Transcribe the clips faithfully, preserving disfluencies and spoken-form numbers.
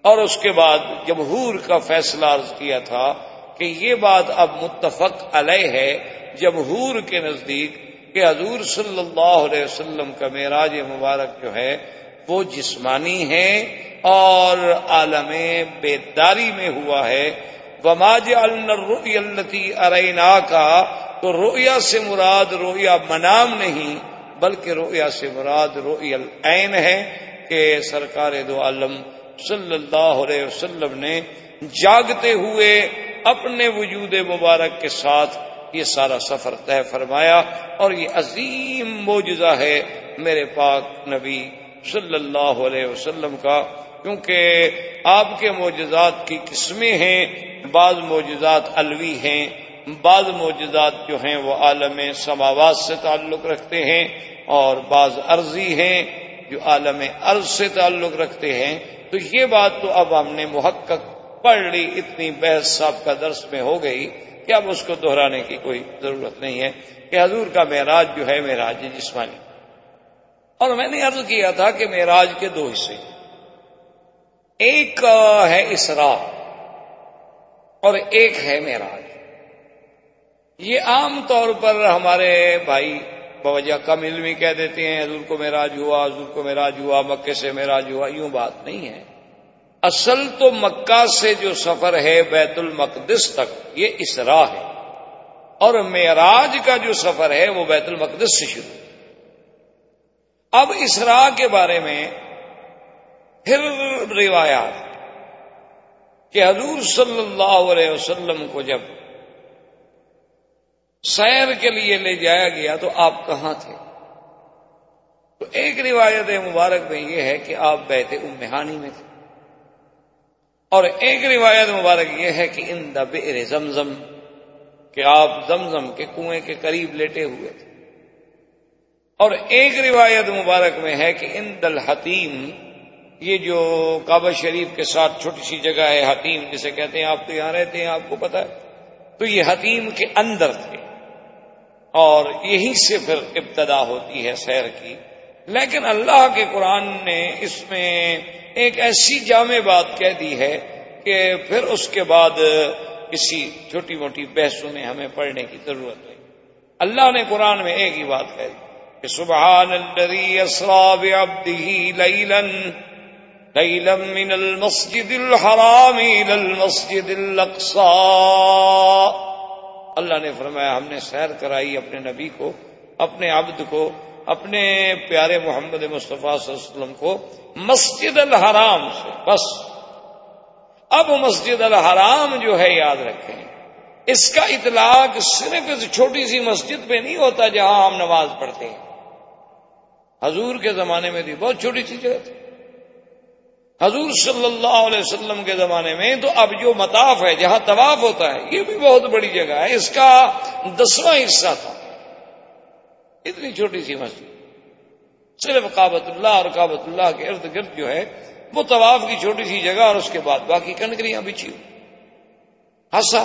اور اس کے بعد جمہور کا فیصلہ عرض کیا تھا کہ یہ بات اب متفق علیہ ہے جمہور کے نزدیک کہ حضور صلی اللہ علیہ وسلم کا معراج مبارک جو ہے وہ جسمانی ہے اور عالم بیداری میں ہوا ہے۔ وما جعلنا الرؤيا التي اريناك، تو رؤیا سے مراد رؤیا منام نہیں بلکہ رؤیا سے مراد رؤیا العین ہے کہ سرکار دو عالم صلی اللہ علیہ وسلم نے جاگتے ہوئے اپنے وجود مبارک کے ساتھ یہ سارا سفر طے فرمایا، اور یہ عظیم معجزہ ہے میرے پاک نبی صلی اللہ علیہ وسلم کا، کیونکہ آپ کے معجزات کی قسمیں ہیں، بعض معجزات علوی ہیں، بعض معجزات جو ہیں وہ عالم سماوات سے تعلق رکھتے ہیں، اور بعض عرضی ہیں جو عالم ارض سے تعلق رکھتے ہیں۔ تو یہ بات تو اب ہم نے محقق پڑھ لی، اتنی بحث صاحب کا درس میں ہو گئی کہ اب اس کو دہرانے کی کوئی ضرورت نہیں ہے کہ حضور کا معراج جو ہے معراج جسمانی۔ اور میں نے عرض کیا تھا کہ معراج کے دو حصے، ایک ہے اسراء اور ایک ہے معراج۔ یہ عام طور پر ہمارے بھائی بوجہ کم علمی کہہ دیتے ہیں حضور کو معراج ہوا، حضور کو معراج ہوا، مکے سے معراج ہوا، یوں بات نہیں ہے۔ اصل تو مکہ سے جو سفر ہے بیت المقدس تک یہ اسراء ہے، اور معراج کا جو سفر ہے وہ بیت المقدس سے شروع۔ اب اسراء کے بارے میں پھر روایات کہ حضور صلی اللہ علیہ وسلم کو جب سیر کے لیے لے جایا گیا تو آپ کہاں تھے؟ تو ایک روایت مبارک میں یہ ہے کہ آپ بیت ام ہانی میں تھے، اور ایک روایت مبارک یہ ہے کہ ان دا بئر زمزم کہ آپ زمزم کے کنویں کے قریب لیٹے ہوئے تھے، اور ایک روایت مبارک میں ہے کہ ان دل حتیم، یہ جو کعبہ شریف کے ساتھ چھوٹی سی جگہ ہے حتیم جسے کہتے ہیں، آپ تو یہاں رہتے ہیں آپ کو پتا ہے، تو یہ حتیم کے اندر تھے، اور یہیں سے پھر ابتدا ہوتی ہے سیر کی۔ لیکن اللہ کے قرآن نے اس میں ایک ایسی جامع بات کہہ دی ہے کہ پھر اس کے بعد کسی چھوٹی موٹی بحثوں میں ہمیں پڑھنے کی ضرورت نہیں۔ اللہ نے قرآن میں ایک ہی بات کہی کہ سبحان الذی اسریٰ بعبدہ لیلا لیلا من المسجد الحرام الی المسجد الاقصی۔ اللہ نے فرمایا ہم نے سیر کرائی اپنے نبی کو، اپنے عبد کو، اپنے پیارے محمد مصطفیٰ صلی اللہ علیہ وسلم کو مسجد الحرام سے۔ بس اب مسجد الحرام جو ہے یاد رکھیں، اس کا اطلاق صرف اس چھوٹی سی مسجد پہ نہیں ہوتا جہاں ہم نماز پڑھتے ہیں۔ حضور کے زمانے میں بھی بہت چھوٹی سی جگہ تھی، حضور صلی اللہ علیہ وسلم کے زمانے میں تو اب جو مطاف ہے جہاں طواف ہوتا ہے یہ بھی بہت بڑی جگہ ہے، اس کا دسواں حصہ تھا، اتنی چھوٹی سی مسجد، صرف کعبۃ اللہ اور کعبۃ اللہ کے ارد گرد جو ہے وہ طواف کی چھوٹی سی جگہ، اور اس کے بعد باقی کنکریاں بچھی ہوئی ہسا۔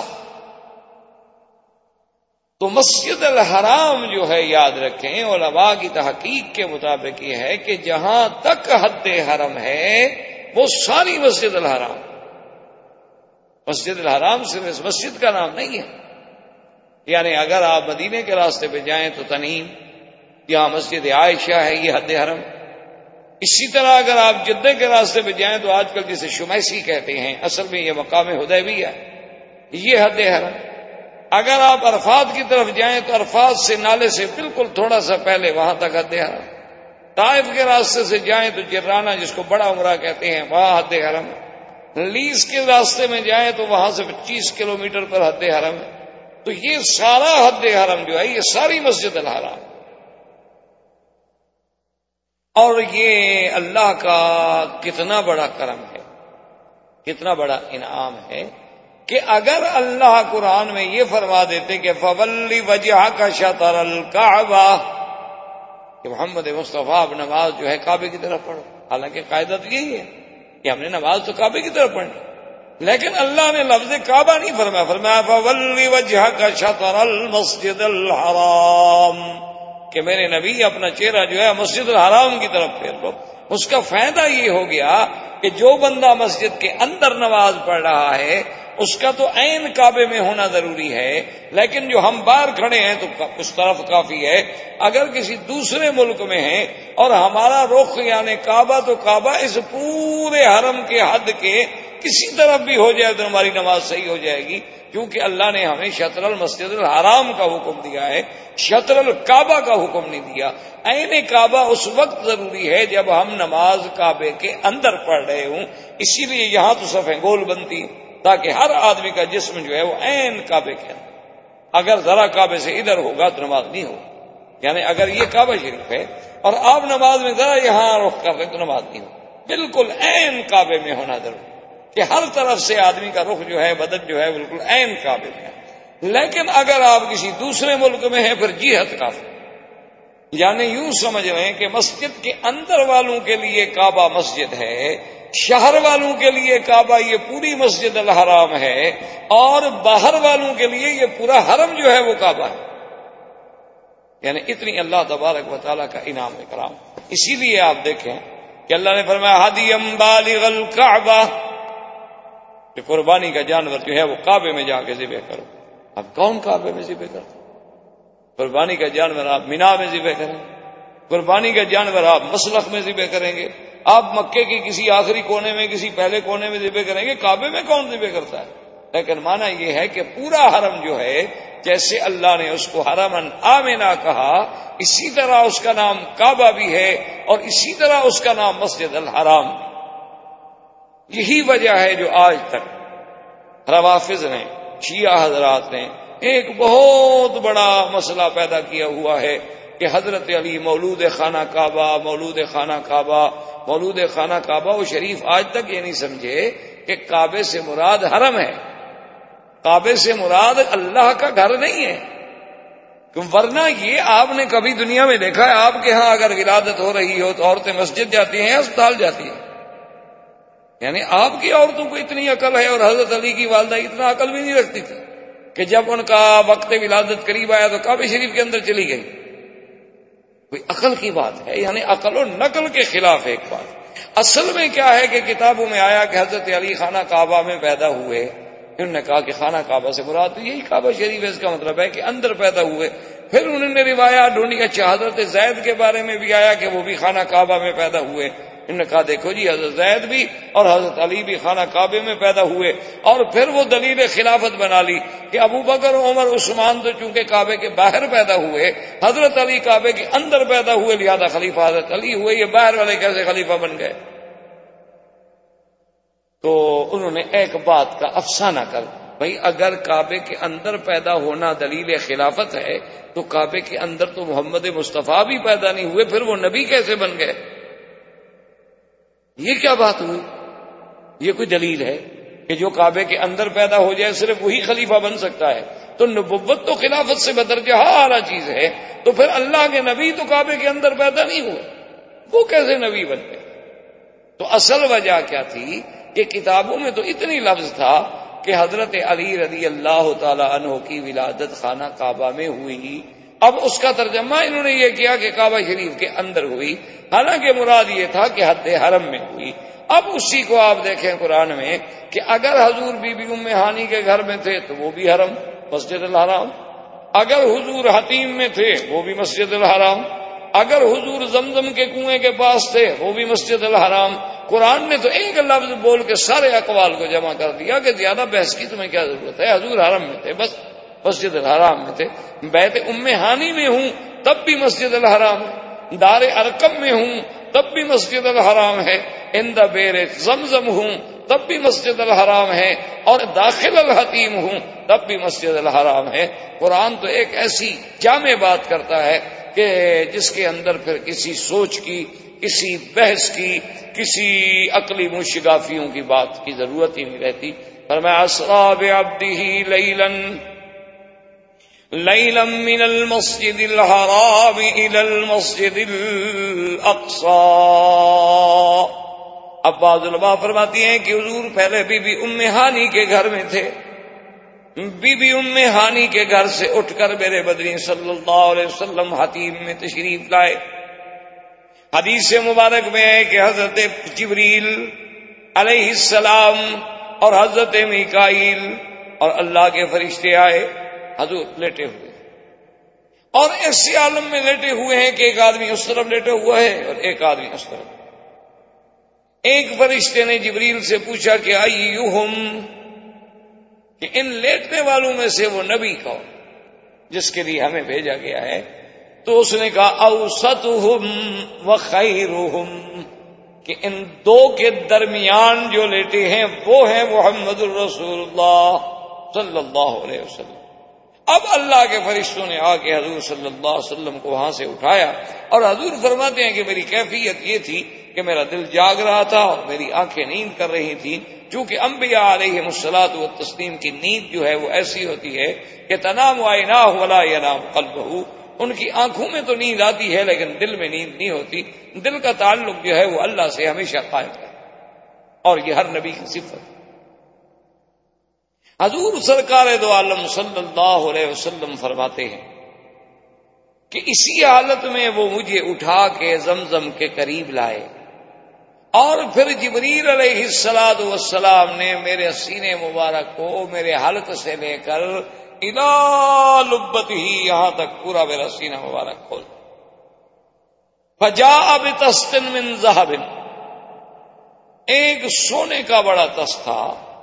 تو مسجد الحرام جو ہے یاد رکھیں، علماء کی تحقیق کے مطابق یہ ہے کہ جہاں تک حد حرم ہے وہ ساری مسجد الحرام۔ مسجد الحرام صرف اس مسجد کا نام نہیں ہے، یعنی اگر آپ مدینے کے راستے پہ جائیں تو تنعیم، یہاں مسجد عائشہ ہے، یہ حد حرم۔ اسی طرح اگر آپ جدہ کے راستے پہ جائیں تو آج کل جسے شمیسی کہتے ہیں، اصل میں یہ مقام حدیبیہ ہے، یہ حد حرم۔ اگر آپ عرفات کی طرف جائیں تو عرفات سے نالے سے بالکل تھوڑا سا پہلے وہاں تک حد حرم۔ طائف کے راستے سے جائیں تو جرانہ جس کو بڑا عمرہ کہتے ہیں وہاں حد حرم۔ لیس کے راستے میں جائیں تو وہاں سے پچیس کلومیٹر پر حد حرم ہے۔ تو یہ سارا حد حرم جو ہے یہ ساری مسجد الحرام، اور یہ اللہ کا کتنا بڑا کرم ہے، کتنا بڑا انعام ہے کہ اگر اللہ قرآن میں یہ فرما دیتے کہ فَوَلِّ وَجْهَكَ شَطْرَ الْكَعْبَةِ کہ محمد مصطفیٰ اب نماز جو ہے کعبے کی طرف پڑھو، حالانکہ قاعدہ تو یہی ہے کہ ہم نے نماز تو کعبے کی طرف پڑھنی، لیکن اللہ نے لفظ کعبہ نہیں فرمایا، فرمایا فَوَلِّ وَجْهَكَ شَطْرَ الْمَسْجِدِ الْحَرَامِ کہ میرے نبی اپنا چہرہ جو ہے مسجد الحرام کی طرف پھیر لو۔ اس کا فائدہ یہ ہو گیا کہ جو بندہ مسجد کے اندر نماز پڑھ رہا ہے اس کا تو عین کعبے میں ہونا ضروری ہے، لیکن جو ہم باہر کھڑے ہیں تو اس طرف کافی ہے۔ اگر کسی دوسرے ملک میں ہیں اور ہمارا رخ یعنی کعبہ تو کعبہ اس پورے حرم کے حد کے کسی طرف بھی ہو جائے تو ہماری نماز صحیح ہو جائے گی، کیونکہ اللہ نے ہمیں شطر المسجد الحرام کا حکم دیا ہے، شطر الکعبہ کا حکم نہیں دیا۔ عین کعبہ اس وقت ضروری ہے جب ہم نماز کعبے کے اندر پڑھ رہے ہوں، اسی لیے یہاں تو صفیں گول بنتی تاکہ ہر آدمی کا جسم جو ہے وہ عین کعبے کے اندر، اگر ذرا کعبے سے ادھر ہوگا تو نماز نہیں ہوگی، یعنی اگر یہ کعبہ شریف ہے اور آپ نماز میں ذرا یہاں رخ کر رہے تو نماز نہیں ہوگی، بالکل عین کعبے میں ہونا ضروری کہ ہر طرف سے آدمی کا رخ جو ہے بدن جو ہے بالکل عین کعبے میں ہے۔ لیکن اگر آپ کسی دوسرے ملک میں ہیں پھر جہت کعبہ، یعنی یوں سمجھ رہے ہیں کہ مسجد کے اندر والوں کے لیے کعبہ مسجد ہے، شہر والوں کے لیے کعبہ یہ پوری مسجد الحرام ہے، اور باہر والوں کے لیے یہ پورا حرم جو ہے وہ کعبہ ہے، یعنی اتنی اللہ تبارک و تعالیٰ کا انعام اکرام۔ اسی لیے آپ دیکھیں کہ اللہ نے فرمایا ہدیم بالغ الکعبہ، کہ قربانی کا جانور جو ہے وہ کعبے میں جا کے ذبح کرو۔ اب کون کعبے میں ذبح کرتا؟ قربانی کا جانور آپ مینا میں ذبح کریں، قربانی کا جانور آپ مسلخ میں ذبح کریں گے، آپ مکے کی کسی آخری کونے میں کسی پہلے کونے میں ذبح کریں گے، کعبے میں کون ذبح کرتا ہے؟ لیکن معنی یہ ہے کہ پورا حرم جو ہے جیسے اللہ نے اس کو حرمن آمنا کہا، اسی طرح اس کا نام کعبہ بھی ہے اور اسی طرح اس کا نام مسجد الحرام۔ یہی وجہ ہے جو آج تک روافض نے، شیعہ حضرات نے ایک بہت بڑا مسئلہ پیدا کیا ہوا ہے کہ حضرت علی مولود خانہ کعبہ، مولود خانہ کعبہ، مولود خانہ کعبہ۔ وہ شریف آج تک یہ نہیں سمجھے کہ کعبے سے مراد حرم ہے، کعبے سے مراد اللہ کا گھر نہیں ہے، ورنہ یہ آپ نے کبھی دنیا میں دیکھا ہے آپ کے ہاں اگر ولادت ہو رہی ہو تو عورتیں مسجد جاتی ہیں، اسپتال جاتی ہیں؟ یعنی آپ کی عورتوں کو اتنی عقل ہے اور حضرت علی کی والدہ اتنا عقل بھی نہیں رکھتی تھی کہ جب ان کا وقت ولادت قریب آیا تو کعبہ شریف کے اندر چلی گئی؟ کوئی عقل کی بات ہے، یعنی عقل و نقل کے خلاف ایک بات۔ اصل میں کیا ہے کہ کتابوں میں آیا کہ حضرت علی خانہ کعبہ میں پیدا ہوئے، انہوں نے کہا کہ خانہ کعبہ سے مراد تو یہی کعبہ شریف ہے، اس کا مطلب ہے کہ اندر پیدا ہوئے۔ پھر انہوں نے روایات ڈھونڈی، اچھا حضرت زید کے بارے میں بھی آیا کہ وہ بھی خانہ کعبہ میں پیدا ہوئے۔ انہوں نے کہا دیکھو جی حضرت زید بھی اور حضرت علی بھی خانہ کعبے میں پیدا ہوئے، اور پھر وہ دلیل خلافت بنا لی کہ ابو بکر عمر عثمان تو چونکہ کعبے کے باہر پیدا ہوئے، حضرت علی کعبے کے اندر پیدا ہوئے، لہذا خلیفہ حضرت علی ہوئے، یہ باہر والے کیسے خلیفہ بن گئے؟ تو انہوں نے ایک بات کا افسانہ کر، بھائی اگر کعبے کے اندر پیدا ہونا دلیل خلافت ہے تو کعبے کے اندر تو محمد مصطفیٰ بھی پیدا نہیں ہوئے، پھر وہ نبی کیسے بن گئے؟ یہ کیا بات ہوئی؟ یہ کوئی دلیل ہے کہ جو کعبے کے اندر پیدا ہو جائے صرف وہی خلیفہ بن سکتا ہے؟ تو نبوت تو خلافت سے بدرجہ اعلیٰ چیز ہے، تو پھر اللہ کے نبی تو کعبے کے اندر پیدا نہیں ہوئے، وہ کیسے نبی بن گئے؟ تو اصل وجہ کیا تھی کہ کتابوں میں تو اتنی لفظ تھا کہ حضرت علی رضی اللہ تعالی عنہ کی ولادت خانہ کعبہ میں ہوئی، اب اس کا ترجمہ انہوں نے یہ کیا کہ کعبہ شریف کے اندر ہوئی، حالانکہ مراد یہ تھا کہ حد حرم میں ہوئی۔ اب اسی کو آپ دیکھیں قرآن میں کہ اگر حضور بی بی ام ہانی کے گھر میں تھے تو وہ بھی حرم مسجد الحرام، اگر حضور حتیم میں تھے وہ بھی مسجد الحرام، اگر حضور زمزم کے کنویں کے پاس تھے وہ بھی مسجد الحرام۔ قرآن نے تو ایک لفظ بول کے سارے اقوال کو جمع کر دیا کہ زیادہ بحث کی تمہیں کیا ضرورت ہے، حضور حرم میں تھے بس مسجد الحرام میں تھے، بیت ام ہانی میں ہوں تب بھی مسجد الحرام ہے، دار ارقم میں ہوں تب بھی مسجد الحرام ہے، اندہ بیر زمزم ہوں تب بھی مسجد الحرام ہے، اور داخل الحتیم ہوں تب بھی مسجد الحرام ہے۔ قرآن تو ایک ایسی جامع بات کرتا ہے کہ جس کے اندر پھر کسی سوچ کی، کسی بحث کی، کسی عقلی مشگافیوں کی بات کی ضرورت ہی نہیں رہتی۔ فرمایا اسرا بعبدہ لیلا لیلا من المسجد الحرام الى المسجد الاقصى۔ اب بعض علماء فرماتی ہیں کہ حضور پہلے بی بی ام ہانی کے گھر میں تھے، بی بی ام ہانی کے گھر سے اٹھ کر میرے بدری صلی اللہ علیہ وسلم حتیم میں تشریف لائے، حدیث مبارک میں ہے کہ حضرت جبریل علیہ السلام اور حضرت میکائیل اور اللہ کے فرشتے آئے، حضور لیٹے ہوئے، اور ایسے عالم میں لیٹے ہوئے ہیں کہ ایک آدمی اس طرف لیٹا ہوا ہے اور ایک آدمی اس طرف۔ ایک فرشتے نے جبریل سے پوچھا کہ ایہم، کہ ان لیٹنے والوں میں سے وہ نبی کون جس کے لیے ہمیں بھیجا گیا ہے؟ تو اس نے کہا اوسطہم وخیرہم، کہ ان دو کے درمیان جو لیٹے ہیں وہ ہیں محمد الرسول اللہ صلی اللہ علیہ وسلم۔ اب اللہ کے فرشتوں نے آ کے حضور صلی اللہ علیہ وسلم کو وہاں سے اٹھایا، اور حضور فرماتے ہیں کہ میری کیفیت یہ تھی کہ میرا دل جاگ رہا تھا اور میری آنکھیں نیند کر رہی تھیں، چونکہ انبیاء علیہم الصلاۃ والتسلیم کی نیند جو ہے وہ ایسی ہوتی ہے کہ تنام عیناہ ولا ینام قلبہ، ان کی آنکھوں میں تو نیند آتی ہے لیکن دل میں نیند نہیں ہوتی، دل کا تعلق جو ہے وہ اللہ سے ہمیشہ قائم ہے، اور یہ ہر نبی کی صفت۔ حضور سرکار دو عالم صلی اللہ علیہ وسلم فرماتے ہیں کہ اسی حالت میں وہ مجھے اٹھا کے زمزم کے قریب لائے، اور پھر جبریل علیہ الصلاۃ والسلام نے میرے سینے مبارک کو میرے حلق سے لے کر الی لبتہ، یہاں تک پورا میرا سینہ مبارک کھول، فجاء بطست من ذهب، ایک سونے کا بڑا تست تھا،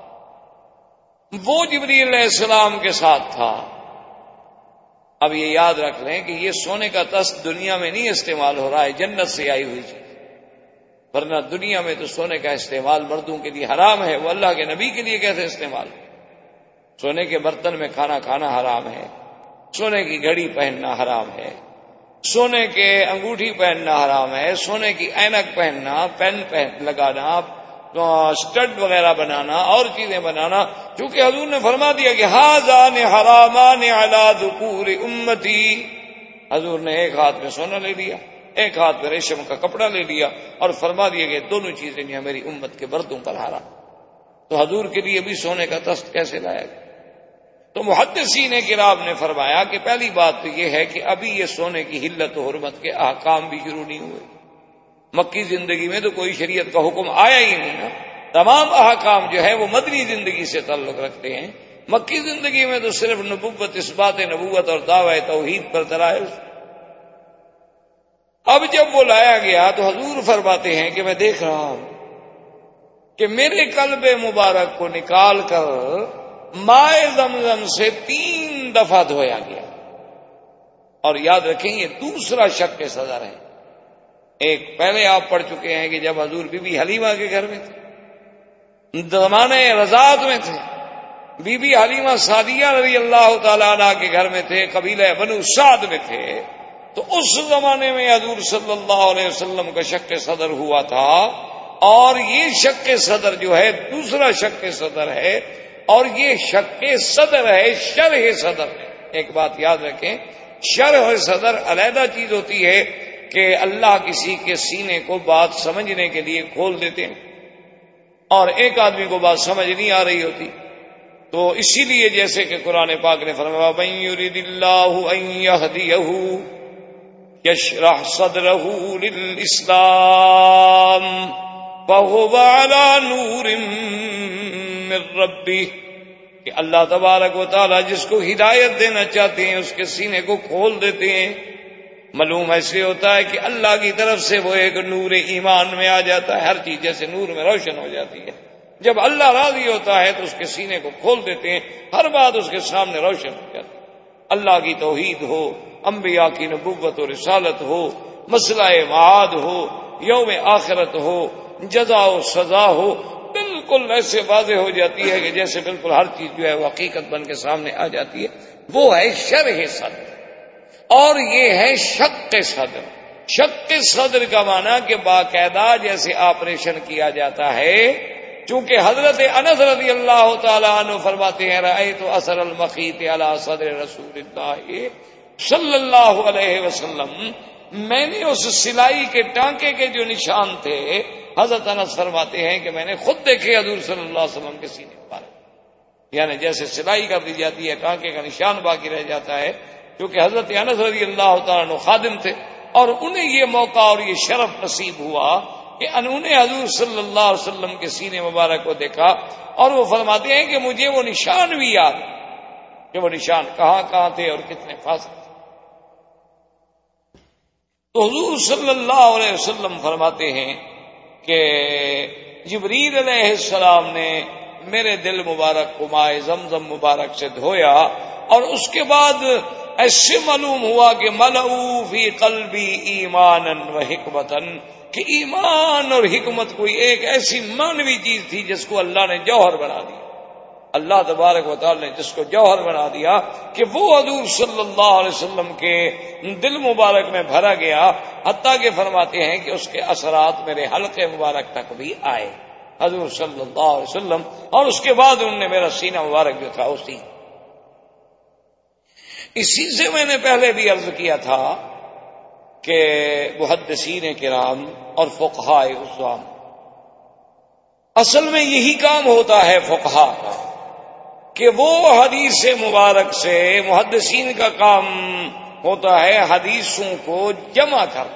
وہ جبریل علیہ السلام کے ساتھ تھا۔ اب یہ یاد رکھ لیں کہ یہ سونے کا تست دنیا میں نہیں استعمال ہو رہا ہے، جنت سے آئی ہوئی چیز، ورنہ دنیا میں تو سونے کا استعمال مردوں کے لیے حرام ہے، وہ اللہ کے نبی کے لیے کیسے استعمال؟ سونے کے برتن میں کھانا کھانا حرام ہے، سونے کی گھڑی پہننا حرام ہے، سونے کے انگوٹھی پہننا حرام ہے، سونے کی اینک پہننا، پین پہن لگانا، اسٹڈ وغیرہ بنانا اور چیزیں بنانا، چونکہ حضور نے فرما دیا کہ ھذان حرامان علی ذکور امتی، حضور نے ایک ہاتھ میں سونا لے لیا، ایک ہاتھ میں ریشم کا کپڑا لے لیا، اور فرما دیا کہ دونوں چیزیں جو میری امت کے بردوں پر حرام۔ تو حضور کے لیے بھی سونے کا تست کیسے لایا گیا؟ تو محدثین کرام نے فرمایا کہ پہلی بات تو یہ ہے کہ ابھی یہ سونے کی حلت و حرمت کے احکام بھی شروع نہیں ہوئے، مکی زندگی میں تو کوئی شریعت کا حکم آیا ہی نہیں نا، تمام احکام جو ہے وہ مدنی زندگی سے تعلق رکھتے ہیں، مکی زندگی میں تو صرف نبوت، اثبات نبوت اور دعوی توحید پر ترائے۔ اب جب وہ لایا گیا تو حضور فرماتے ہیں کہ میں دیکھ رہا ہوں کہ میرے قلب مبارک کو نکال کر مائے زمزم سے تین دفعہ دھویا گیا، اور یاد رکھیں یہ دوسرا شق کے صدر ہے۔ ایک پہلے آپ پڑھ چکے ہیں کہ جب حضور بی بی حلیمہ کے گھر میں تھے، زمانے رضاعت میں تھے، بی بی حلیمہ سعدیہ رضی اللہ تعالی عنہ کے گھر میں تھے، قبیلہ بنو سعد میں تھے، تو اس زمانے میں حضور صلی اللہ علیہ وسلم کا شق صدر ہوا تھا، اور یہ شق صدر جو ہے دوسرا شق صدر ہے، اور یہ شق صدر ہے، شرح صدر ہے۔ ایک بات یاد رکھیں، شرح صدر علیحدہ چیز ہوتی ہے کہ اللہ کسی کے سینے کو بات سمجھنے کے لیے کھول دیتے ہیں، اور ایک آدمی کو بات سمجھ نہیں آ رہی ہوتی، تو اسی لیے جیسے کہ قرآن پاک نے فرمایا من یرید اللہ ان یہدیہ یشرح صدرہ للاسلام فہو علی نور من ربہ، کہ اللہ تبارک و تعالی جس کو ہدایت دینا چاہتے ہیں اس کے سینے کو کھول دیتے ہیں۔ معلوم ایسے ہوتا ہے کہ اللہ کی طرف سے وہ ایک نور ایمان میں آ جاتا ہے، ہر چیز جیسے نور میں روشن ہو جاتی ہے، جب اللہ راضی ہوتا ہے تو اس کے سینے کو کھول دیتے ہیں، ہر بات اس کے سامنے روشن ہو جاتی ہے، اللہ کی توحید ہو، انبیاء کی نبوت و رسالت ہو، مسئلہ معاد ہو، یوم آخرت ہو، جزا و سزا ہو، بالکل ایسے واضح ہو جاتی ہے کہ جیسے بالکل ہر چیز جو ہے وہ حقیقت بن کے سامنے آ جاتی ہے۔ وہ ہے شرح صدر، اور یہ ہے شق صدر۔ شق صدر کا معنی کہ باقاعدہ جیسے آپریشن کیا جاتا ہے، چونکہ حضرت انس رضی اللہ تعالی عنہ فرماتے ہیں رأیت اثر المخیط علی صدر رسول اللہ صلی اللہ علیہ وسلم، میں نے اس سلائی کے ٹانکے کے جو نشان تھے، حضرت انس فرماتے ہیں کہ میں نے خود دیکھے حضور صلی اللہ علیہ وسلم کے سینے پر، یعنی جیسے سلائی کر دی جاتی ہے ٹانکے کا نشان باقی رہ جاتا ہے، کیونکہ حضرت انس رضی اللہ تعالیٰ عنہ خادم تھے، اور انہیں یہ موقع اور یہ شرف نصیب ہوا کہ انہوں نے حضور صلی اللہ علیہ وسلم کے سینے مبارک کو دیکھا، اور وہ فرماتے ہیں کہ مجھے وہ نشان بھی یاد کہ وہ نشان کہاں کہاں تھے اور کتنے فاصلے تھے۔ تو حضور صلی اللہ علیہ وسلم فرماتے ہیں کہ جبریل علیہ السلام نے میرے دل مبارک کو مائے زمزم مبارک سے دھویا، اور اس کے بعد ایسے معلوم ہوا کہ ملؤ فی قلبی ایمانا و حکمتا، کہ ایمان اور حکمت کوئی ایک ایسی مانوی چیز تھی جس کو اللہ نے جوہر بنا دیا، اللہ تبارک و تعالی نے جس کو جوہر بنا دیا کہ وہ حضور صلی اللہ علیہ وسلم کے دل مبارک میں بھرا گیا، حتیٰ کہ فرماتے ہیں کہ اس کے اثرات میرے حلقے مبارک تک بھی آئے حضور صلی اللہ علیہ وسلم، اور اس کے بعد انہوں نے میرا سینہ مبارک جو تھا اسی اسی سے میں نے پہلے بھی عرض کیا تھا کہ محدثین کرام اور فقہاء عظام اصل میں یہی کام ہوتا ہے فقہاء کا، کہ وہ حدیث مبارک سے محدثین کا کام ہوتا ہے حدیثوں کو جمع کر۔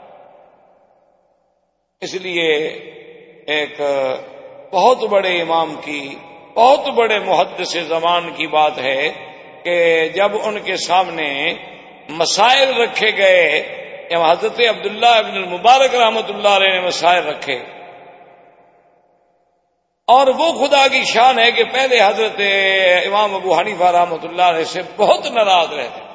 اس لیے ایک بہت بڑے امام کی، بہت بڑے محدث زمان کی بات ہے کہ جب ان کے سامنے مسائل رکھے گئے، حضرت عبداللہ ابن المبارک رحمۃ اللہ علیہ نے مسائل رکھے، اور وہ خدا کی شان ہے کہ پہلے حضرت امام ابو حنیفہ رحمۃ اللہ علیہ سے بہت ناراض رہتے تھے،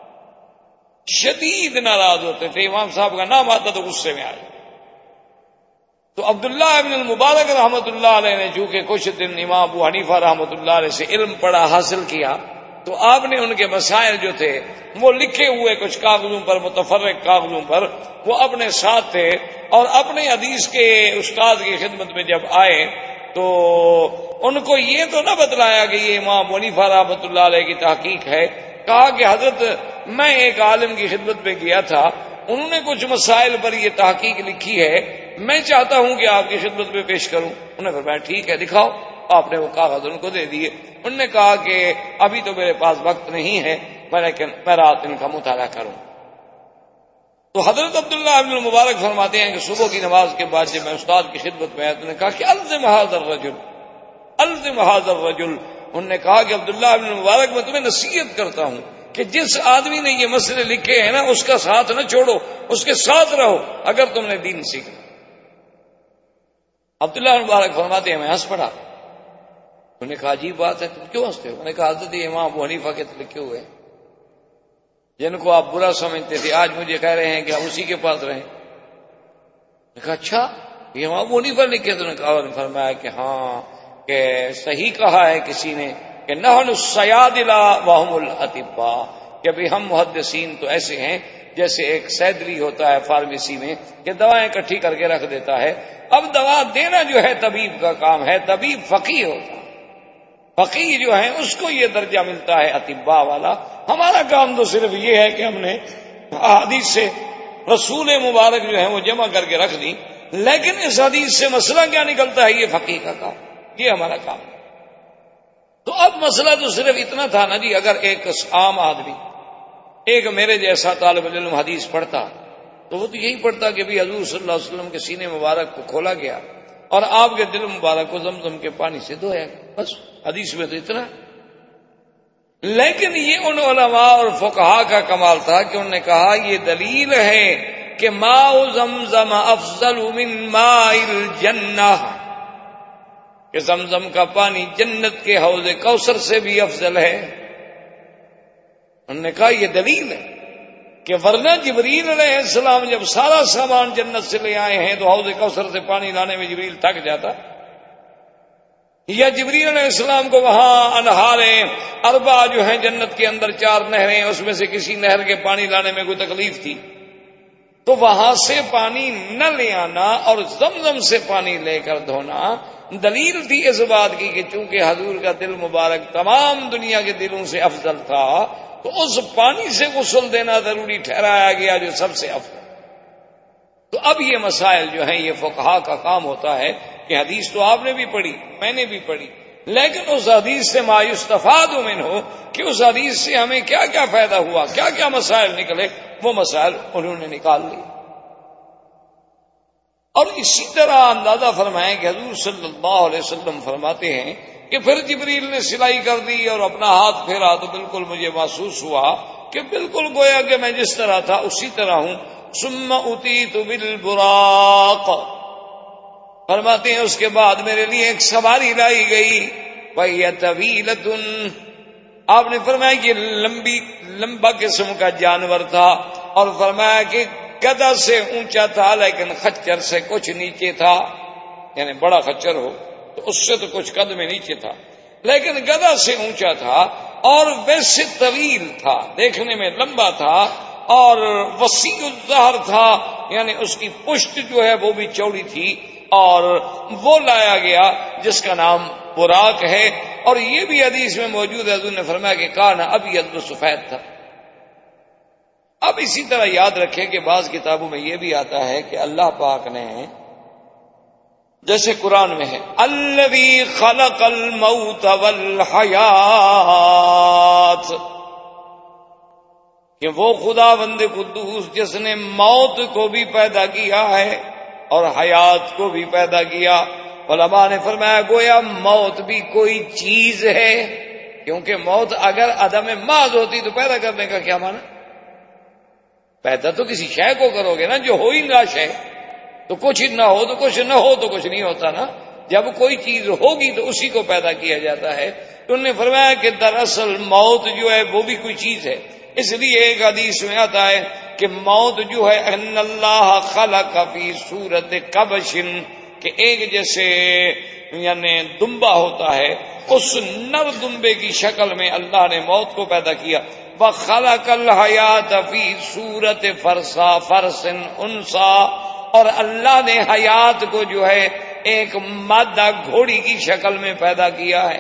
شدید ناراض ہوتے تھے، امام صاحب کا نام آتا تو غصے میں آ جاتے۔ تو عبداللہ ابن المبارک رحمۃ اللہ علیہ نے چونکہ کچھ دن امام ابو حنیفہ رحمۃ اللہ علیہ سے علم پڑھا، حاصل کیا، تو آپ نے ان کے مسائل جو تھے وہ لکھے ہوئے کچھ کاغذوں پر، متفرق کاغذوں پر، وہ اپنے ساتھ تھے، اور اپنے حدیث کے استاد کی خدمت میں جب آئے تو ان کو یہ تو نہ بتلایا کہ یہ امام حنیفہ رحمۃ اللہ علیہ کی تحقیق ہے، کہا کہ حضرت میں ایک عالم کی خدمت میں گیا تھا، انہوں نے کچھ مسائل پر یہ تحقیق لکھی ہے، میں چاہتا ہوں کہ آپ کی خدمت میں پیش کروں۔ انہوں نے فرمایا ٹھیک ہے دکھاؤ۔ آپ نے وہ کاغذ ان کو دے دیے۔ انہوں نے کہا کہ ابھی تو میرے پاس وقت نہیں ہے، لیکن میں رات ان کا مطالعہ کروں۔ تو حضرت عبداللہ ابن المبارک فرماتے ہیں کہ صبح کی نماز کے بعد جب میں استاد کی خدمت میں آیا تو نے کہا کہ الزم هذا الرجل الزم هذا الرجل انہوں نے کہا کہ عبداللہ ابن المبارک میں تمہیں نصیحت کرتا ہوں کہ جس آدمی نے یہ مسئلے لکھے ہیں نا اس کا ساتھ نہ چھوڑو، اس کے ساتھ رہو اگر تم نے دین سیکھنا۔ عبداللہ مبارک فرماتے ہیں میں ہنس پڑا۔ انہوں نے کہا عجیب بات ہے، تم کیوں ہنستے ہو؟ میں نے کہا حضرت امام ابو حنیفہ کے لکھے ہوئے ہیں جن کو آپ برا سمجھتے تھے، آج مجھے کہہ رہے ہیں کہ آپ اسی کے پاس رہیں۔ میں نے کہا اچھا یہ امام ابو حنیفہ لکھے؟ تو نے کہا، فرمایا کہ ہاں، کہ صحیح کہا ہے کسی نے کہ نحن الصیادلہ وہم الاطباء، کہ بھی ہم محدثین تو ایسے ہیں جیسے ایک سیدری ہوتا ہے فارمیسی میں کہ دوائیں اکٹھی کر کے رکھ دیتا ہے۔ اب دوا دینا جو ہے طبیب کا کام ہے، طبیب فقیہ ہوتا ہے، فقیہ جو ہے اس کو یہ درجہ ملتا ہے اطباء والا۔ ہمارا کام تو صرف یہ ہے کہ ہم نے حدیث سے رسول مبارک جو ہے وہ جمع کر کے رکھ دی، لیکن اس حدیث سے مسئلہ کیا نکلتا ہے یہ فقیہ کا کام، یہ ہمارا کام ہے۔ تو اب مسئلہ تو صرف اتنا تھا نا جی، اگر ایک عام آدمی، ایک میرے جیسا طالب علم حدیث پڑھتا تو وہ تو یہی پڑھتا کہ بھی حضور صلی اللہ علیہ وسلم کے سینے مبارک کو کھولا گیا اور آپ کے دل مبارک کو زمزم کے پانی سے دھویا گیا، بس حدیث میں تو اتنا۔ لیکن یہ ان علماء اور فقہاء کا کمال تھا کہ انہوں نے کہا یہ دلیل ہے کہ ماء زمزم افضل من ماء الجنہ، کہ زمزم کا پانی جنت کے حوض کوثر سے بھی افضل ہے۔ انہوں نے کہا یہ دلیل ہے کہ ورنہ جبریل علیہ السلام جب سارا سامان جنت سے لے آئے ہیں تو حوض کوثر سے پانی لانے میں جبریل تھک جاتا، یا جبریل علیہ السلام کو وہاں انہاریں اربع جو ہیں جنت کے اندر چار نہریں، اس میں سے کسی نہر کے پانی لانے میں کوئی تکلیف تھی تو وہاں سے پانی نہ لے آنا اور زمزم سے پانی لے کر دھونا دلیل تھی اس بات کی کہ چونکہ حضور کا دل مبارک تمام دنیا کے دلوں سے افضل تھا تو اس پانی سے غسل دینا ضروری ٹھہرایا گیا جو سب سے افضل۔ تو اب یہ مسائل جو ہیں یہ فقہاء کا کام ہوتا ہے کہ حدیث تو آپ نے بھی پڑھی، میں نے بھی پڑھی، لیکن اس حدیث سے ما یستفاد منہ، کہ اس حدیث سے ہمیں کیا کیا فائدہ ہوا، کیا کیا مسائل نکلے، وہ مسائل انہوں نے نکال لی. اور اسی طرح اندازہ فرمائیں کہ حضور صلی اللہ علیہ وسلم فرماتے ہیں کہ پھر جبریل نے سلائی کر دی اور اپنا ہاتھ پھیرا تو بالکل مجھے محسوس ہوا کہ بالکل گویا کہ میں جس طرح تھا اسی طرح ہوں. ثم اتیت بالبراق، فرماتے ہیں اس کے بعد میرے لیے ایک سواری لائی گئی، وہی طویلۃ، آپ نے فرمایا کہ لمبی لمبا قسم کا جانور تھا، اور فرمایا کہ گدھا سے اونچا تھا لیکن خچر سے کچھ نیچے تھا. یعنی بڑا خچر ہو تو اس سے تو کچھ قدم نیچے تھا، لیکن گدھا سے اونچا تھا اور ویسے طویل تھا، دیکھنے میں لمبا تھا اور وسیع الظہر تھا، یعنی اس کی پشت جو ہے وہ بھی چوڑی تھی. اور وہ لایا گیا جس کا نام براق ہے. اور یہ بھی حدیث میں موجود ہے، حضور نے فرمایا کہ کان ابیض و سفید تھا. اب اسی طرح یاد رکھیں کہ بعض کتابوں میں یہ بھی آتا ہے کہ اللہ پاک نے جیسے قرآن میں ہے الذی خلق الموت والحیات، کہ وہ خداوند قدوس جس نے موت کو بھی پیدا کیا ہے اور حیات کو بھی پیدا کیا. علماء نے فرمایا گویا موت بھی کوئی چیز ہے، کیونکہ موت اگر عدم محض ہوتی تو پیدا کرنے کا کیا معنی؟ پیدا تو کسی شے کو کرو گے نا جو ہو ہی نہ شے، تو کچھ نہ ہو تو کچھ نہ ہو تو کچھ نہیں ہوتا نا. جب کوئی چیز ہوگی تو اسی کو پیدا کیا جاتا ہے. تو انہوں نے فرمایا کہ دراصل موت جو ہے وہ بھی کوئی چیز ہے. اس لیے ایک حدیث میں آتا ہے کہ موت جو ہے ان اللہ خلق فی صورت کبش، کہ ایک جیسے یعنی دمبا ہوتا ہے اس نر دمبے کی شکل میں اللہ نے موت کو پیدا کیا. وَخَلَقَ الْحَيَاةَ فِي صُورَةِ فَرْسَا فَرْسٍ أُنْثَىٰ، اور اللہ نے حیات کو جو ہے ایک مادہ گھوڑی کی شکل میں پیدا کیا ہے.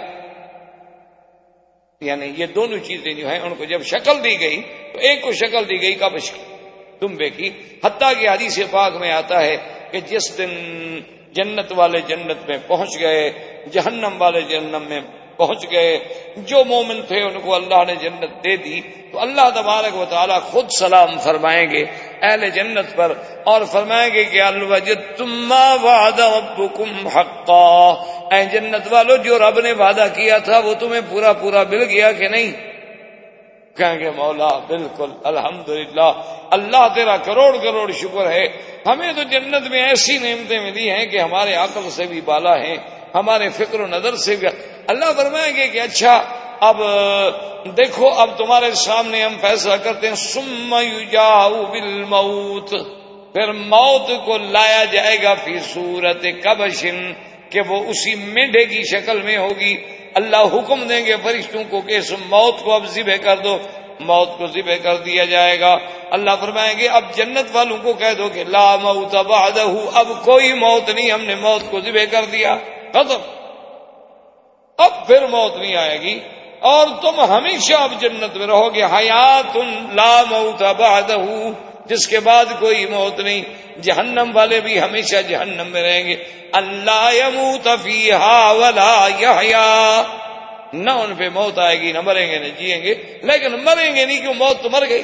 یعنی یہ دونوں چیزیں جو ہیں ان کو جب شکل دی گئی تو ایک کو شکل دی گئی کبش کی، دمبے کی. حتیٰ کہ حدیث پاک میں آتا ہے کہ جس دن جنت والے جنت میں پہنچ گئے، جہنم والے جہنم میں پہنچ گئے، جو مومن تھے ان کو اللہ نے جنت دے دی، تو اللہ تبارک و تعالیٰ خود سلام فرمائیں گے اہل جنت پر اور فرمائیں گے کہ هل وجدتم ما وعد ربکم حقا، اے جنت والو جو رب نے وعدہ کیا تھا وہ تمہیں پورا پورا مل گیا کہ نہیں؟ کہیں گے مولا بالکل الحمدللہ، اللہ تیرا کروڑ کروڑ شکر ہے، ہمیں تو جنت میں ایسی نعمتیں ملی ہیں کہ ہمارے عقل سے بھی بالا ہیں، ہمارے فکر و نظر سے بھی. اللہ فرمائیں گے کہ اچھا اب دیکھو اب تمہارے سامنے ہم فیصلہ کرتے ہیں. ثم یجاء بالموت، پھر موت کو لایا جائے گا فی صورت کبش، کہ وہ اسی مینڈے کی شکل میں ہوگی. اللہ حکم دیں گے فرشتوں کو کہ اس موت کو اب ذبح کر دو، موت کو ذبح کر دیا جائے گا. اللہ فرمائیں گے اب جنت والوں کو کہہ دو کہ لا موت بعدہ، اب کوئی موت نہیں، ہم نے موت کو ذبح کر دیا، ختم، اب پھر موت نہیں آئے گی اور تم ہمیشہ اب جنت میں رہو گے. حیات لا موت بعدہ، جس کے بعد کوئی موت نہیں. جہنم والے بھی ہمیشہ جہنم میں رہیں گے. اللہ یموت فیہا ولا یحیا، نہ ان پہ موت آئے گی، نہ مریں گے نہ جیئیں گے، لیکن مریں گے نہیں کیوں، موت تو مر گئی.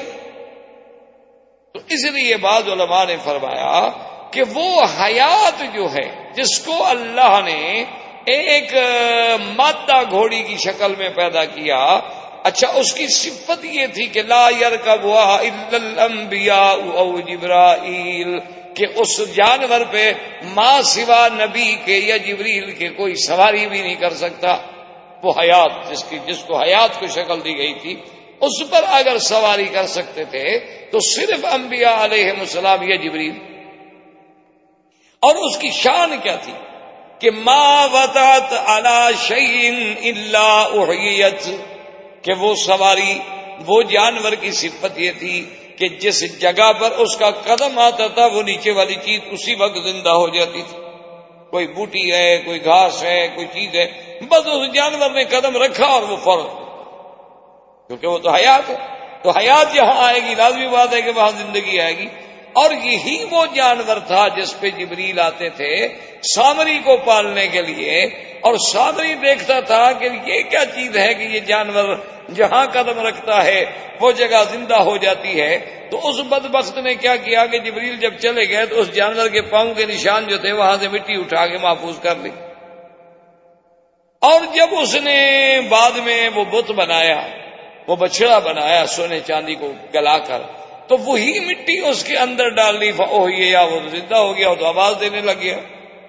تو اس لیے بعض علماء نے فرمایا کہ وہ حیات جو ہے جس کو اللہ نے ایک مادہ گھوڑی کی شکل میں پیدا کیا، اچھا اس کی صفت یہ تھی کہ لا یرکبھا الا الانبیاء او جبرائیل، کہ اس جانور پہ ما سوا نبی کے یا جبریل کے کوئی سواری بھی نہیں کر سکتا. وہ حیات جس کی جس کو حیات کو شکل دی گئی تھی اس پر اگر سواری کر سکتے تھے تو صرف انبیاء علیہم السلام یا جبریل. اور اس کی شان کیا تھی کہ ما وطأت علی شیء الا احیت، کہ وہ سواری وہ جانور کی صفت یہ تھی کہ جس جگہ پر اس کا قدم آتا تھا وہ نیچے والی چیز اسی وقت زندہ ہو جاتی تھی. کوئی بوٹی ہے، کوئی گھاس ہے، کوئی چیز ہے، بس اس جانور نے قدم رکھا اور وہ فوراً، کیونکہ وہ تو حیات ہے. تو حیات جہاں آئے گی لازمی بات ہے کہ وہاں زندگی آئے گی. اور یہی وہ جانور تھا جس پہ جبریل آتے تھے سامری کو پالنے کے لیے، اور سامری دیکھتا تھا کہ یہ کیا چیز ہے کہ یہ جانور جہاں قدم رکھتا ہے وہ جگہ زندہ ہو جاتی ہے۔ تو اس بدبخت نے کیا کیا کہ جبریل جب چلے گئے تو اس جانور کے پاؤں کے نشان جو تھے وہاں سے مٹی اٹھا کے محفوظ کر لی، اور جب اس نے بعد میں وہ بت بنایا، وہ بچڑا بنایا سونے چاندی کو گلا کر، تو وہی مٹی اس کے اندر ڈال لی، یا وہ زندہ ہو گیا تو آواز دینے لگ گیا۔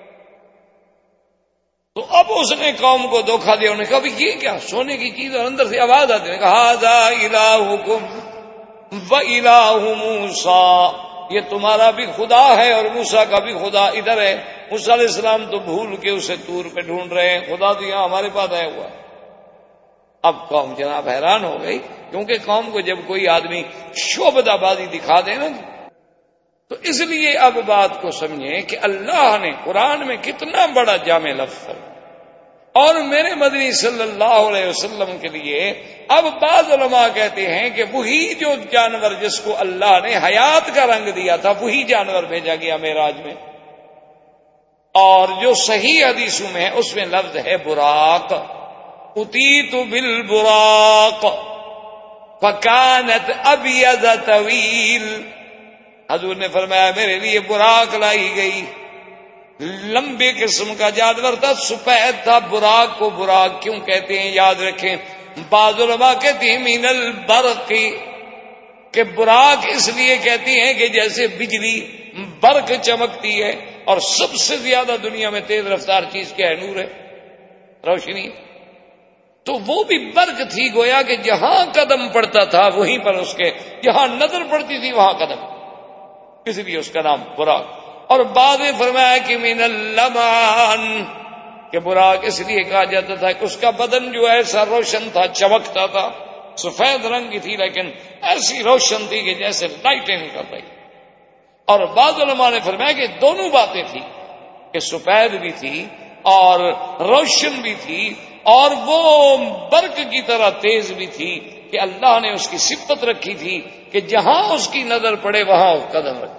تو اب اس نے قوم کو دھوکہ دیا، انہوں نے کہا بھی یہ کیا سونے کی چیز اور اندر سے آواز آتی ہے، کہا ھذا الہکم و الہ موسیٰ، یہ تمہارا بھی خدا ہے اور موسیٰ کا بھی خدا ادھر ہے۔ موسیٰ علیہ السلام تو بھول کے اسے طور پہ ڈھونڈ رہے ہیں، خدا تو یہاں ہمارے پاس آیا ہوا ہے۔ اب قوم جناب حیران ہو گئی، کیونکہ قوم کو جب کوئی آدمی شعبدہ بازی دکھا دے نا، تو اس لیے اب بات کو سمجھیں کہ اللہ نے قرآن میں کتنا بڑا جامع لفظ ہے، اور میرے مدنی صلی اللہ علیہ وسلم کے لیے اب بعض علماء کہتے ہیں کہ وہی جو جانور جس کو اللہ نے حیات کا رنگ دیا تھا وہی جانور بھیجا گیا معراج میں، اور جو صحیح حدیثوں میں ہے اس میں لفظ ہے براق، اتیت بالبراق فکانت ابیض طویل، حضور نے فرمایا میرے لیے براق لائی گئی، لمبے قسم کا جانور تھا، سفید تھا۔ براق کو براق کیوں کہتے ہیں یاد رکھیں، بعض علماء کہتے ہیں من البرق، کہ براق اس لیے کہتی ہیں کہ جیسے بجلی برق چمکتی ہے، اور سب سے زیادہ دنیا میں تیز رفتار چیز کیا ہے؟ نور ہے، روشنی۔ تو وہ بھی برق تھی، گویا کہ جہاں قدم پڑتا تھا وہیں پر اس کے، جہاں نظر پڑتی تھی وہاں قدم، اس لیے اس کا نام براق۔ اور بعد میں فرمایا کہ من اللمان، کہ براق اس لیے کہا جاتا تھا کہ اس کا بدن جو ایسا روشن تھا، چمکتا تھا، سفید رنگ کی تھی لیکن ایسی روشن تھی کہ جیسے لائٹیں نکل رہی۔ اور بعض علماء نے فرمایا کہ دونوں باتیں تھی، کہ سفید بھی تھی اور روشن بھی تھی، اور وہ برق کی طرح تیز بھی تھی، کہ اللہ نے اس کی صفت رکھی تھی کہ جہاں اس کی نظر پڑے وہاں قدم رکھے۔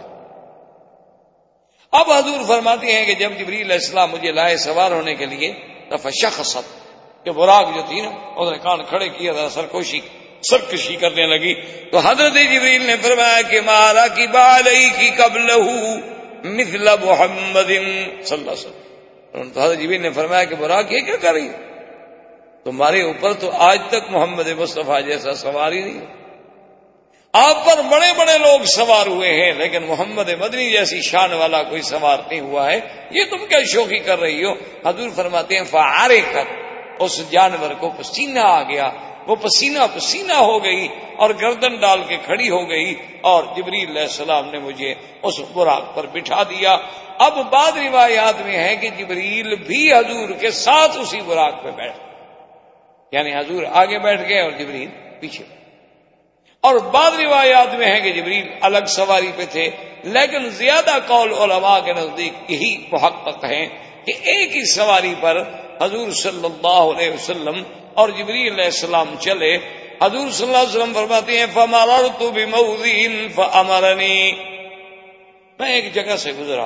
اب حضور فرماتے ہیں کہ جب جبریل علیہ السلام مجھے لائے سوار ہونے کے لیے، فشخصت، کہ براق جو تھی نا اس نے کان کھڑے کیا تھا، سرکوشی سرکشی کرنے لگی، تو حضرت جبریل نے فرمایا کہ مارا کی بالی کی قبلہ مثل محمد صلی اللہ علیہ وسلم، تو حضرت جبریل نے فرمایا کہ براق یہ کیا کر رہی ہے؟ تمہارے اوپر تو آج تک محمد مصطفیٰ جیسا سوار ہی نہیں ہے، آپ پر بڑے بڑے لوگ سوار ہوئے ہیں لیکن محمد مدنی جیسی شان والا کوئی سوار نہیں ہوا ہے، یہ تم کیا شوخی کر رہی ہو؟ حضور فرماتے ہیں فعرقت، اس جانور کو پسینہ آ گیا، وہ پسینہ پسینہ ہو گئی اور گردن ڈال کے کھڑی ہو گئی، اور جبریل علیہ السلام نے مجھے اس براق پر بٹھا دیا۔ اب بعض روایات میں ہے کہ جبریل بھی حضور کے ساتھ اسی براق پہ بیٹھ، یعنی حضور آگے بیٹھ گئے اور جبریل پیچھے، اور بعض روایات میں ہے کہ جبریل الگ سواری پہ تھے، لیکن زیادہ قول علماء کے نزدیک یہی محقق ہیں کہ ایک ہی سواری پر حضور صلی اللہ علیہ وسلم اور جبریل علیہ السلام چلے۔ حضور صلی اللہ علیہ وسلم فرماتے ہیں فَمَرَرْتُ بِمَوْضِعٍ فَأَمَرَنِي، میں ایک جگہ سے گزرا،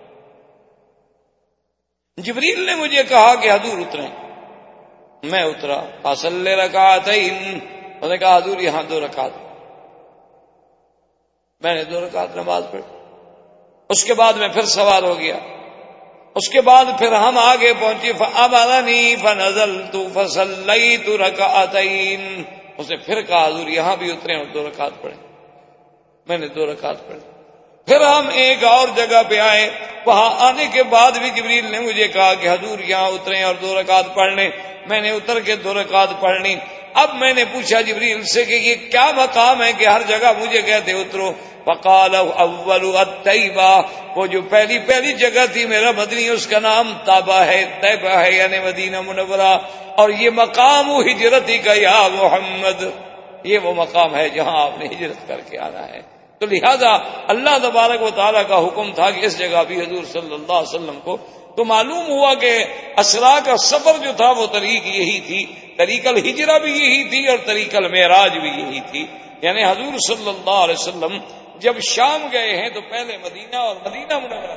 جبریل نے مجھے کہا کہ حضور اتریں، میں اترا، فَصَلِّ رَكَعَتَيْن، انہوں نے کہا حضور یہاں دو رکعت، میں نے دو رکعت نماز پڑھی، اس کے بعد میں پھر سوار ہو گیا، اس کے بعد پھر ہم آگے پہنچے، فَأَمَرَنِي فَنَزَلْتُ فَصَلَّيْتُ رَكَعَتَيْن، اس نے پھر کہا حضور یہاں بھی اتریں اور دو رکعت پڑھیں، میں نے دو رکعت پڑھی، پھر ہم ایک اور جگہ پہ آئے، وہاں آنے کے بعد بھی جبریل نے مجھے کہا کہ حضور یہاں اتریں اور دو رکعت پڑھ لیں، میں نے اتر کے دو رکعت پڑھ لی۔ اب میں نے پوچھا جبریل سے کہ یہ کیا مقام ہے کہ ہر جگہ مجھے کہتے اترو؟ فقال اول الطیبہ، وہ جو پہلی پہلی جگہ تھی میرا مدنی اس کا نام طیبہ ہے، طیبہ ہے یعنی مدینہ منورہ، اور یہ مقام ہجرتی کا یا محمد، یہ وہ مقام ہے جہاں آپ نے ہجرت کر کے آنا ہے۔ تو لہذا اللہ تبارک و تعالیٰ کا حکم تھا کہ اس جگہ بھی حضور صلی اللہ علیہ وسلم کو، تو معلوم ہوا کہ اسرا کا سفر جو تھا وہ طریق یہی تھی، طریق الہجرہ بھی یہی تھی اور طریق المعراج بھی یہی تھی، یعنی حضور صلی اللہ علیہ وسلم جب شام گئے ہیں تو پہلے مدینہ اور مدینہ منورہ